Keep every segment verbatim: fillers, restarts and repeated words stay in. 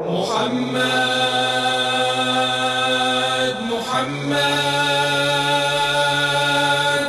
محمد محمد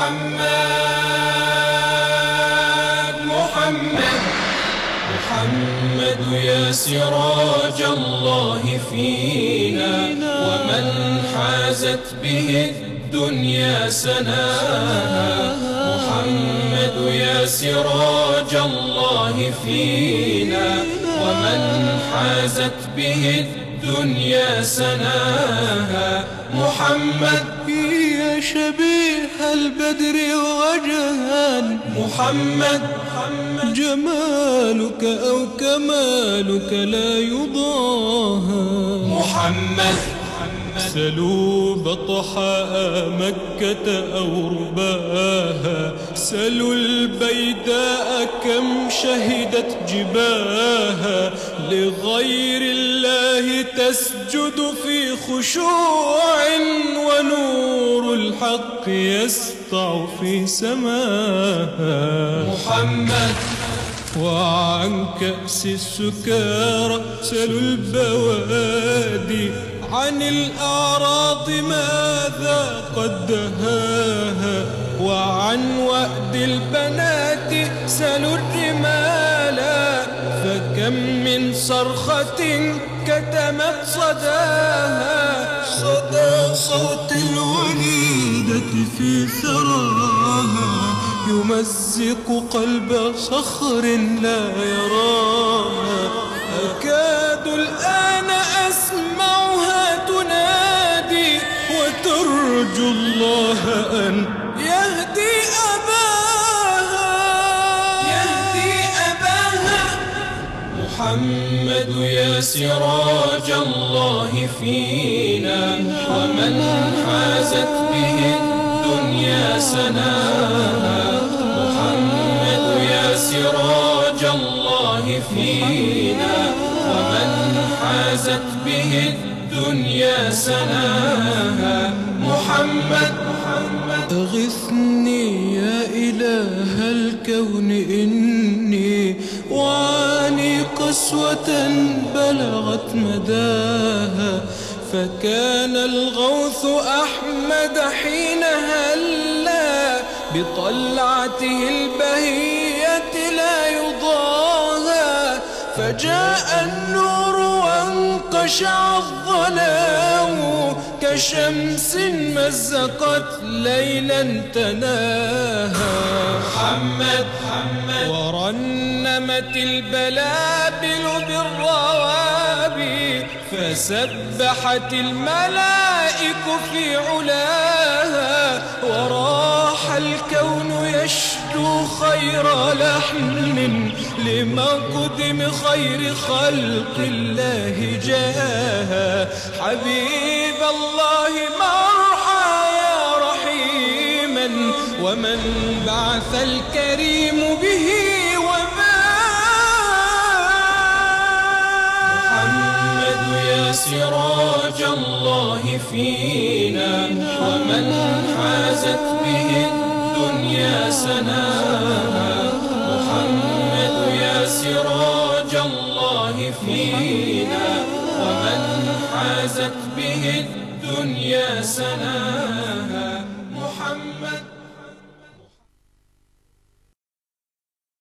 محمد محمد محمد يا سراج الله فينا، ومن حازت به الدنيا سناها. محمد يا سراج الله فينا، ومن حازت به الدنيا سناها. محمد يا شبيه البدر وجها، محمد جمالك أو كمالك لا يضاهى. محمد سلوا بطحاء مكة أو رباها، سلوا البيداء كم شهدت جباها، لغير الله تسجد في خشوع، ونور الحق يسطع في سماها. محمد وعن كأس السكارى سلوا البوادي، عن الأعراض ماذا قد دهاها، وعن وأد البنات سلوا الرمالا، فكم من صرخة كتمت صداها. صدى صوت الوليدة في ثراها، يمزق قلب صخر لا يراها. أكاد الآن أسمعها تنادي، وترجو الله أن يهدي أباها يهدي أباها. محمد يا سراج الله فينا، ومن حازت به الدنيا سناها. محمد يا سراج الله فينا، ومن حازت به الدنيا سناها. محمد أغثني يا إله الكون، إني وعاني قسوة بلغت مداها، فكان الغوث أحمد حين هلا، بطلعته البهية لا يضاهى. فجاء النور وانقشع الظلام، كشمس مزقت ليلا تناها. محمد ورنمت البلابل بالروابي، فسبحت الملائك في علاها. وراح الكون يشدو خير لحن، لمقدم خير خلق الله جاها. حبيب الله مرحى يا رحيما، ومن بعث الكريم به محمد يا سراج الله فينا، ومن حازت به الدنيا سناها. محمد يا سراج الله فينا، ومن حازت به الدنيا سناها.